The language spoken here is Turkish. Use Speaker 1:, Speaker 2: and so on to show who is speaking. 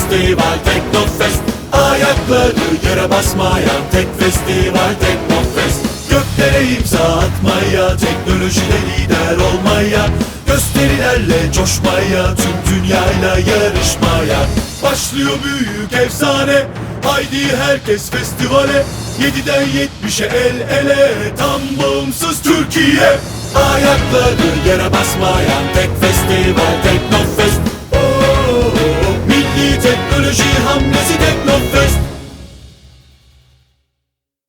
Speaker 1: festival Teknofest. Ayakları yere basmayan tek festival Teknofest. Göklere imza atmaya, teknolojide lider olmaya, gösterilerle coşmaya, tüm dünyayla yarışmaya. Başlıyor büyük efsane, haydi herkes festivale. 7'den 70'e el ele, tam bağımsız Türkiye. Ayakları yere basmayan tek festival Teknofest.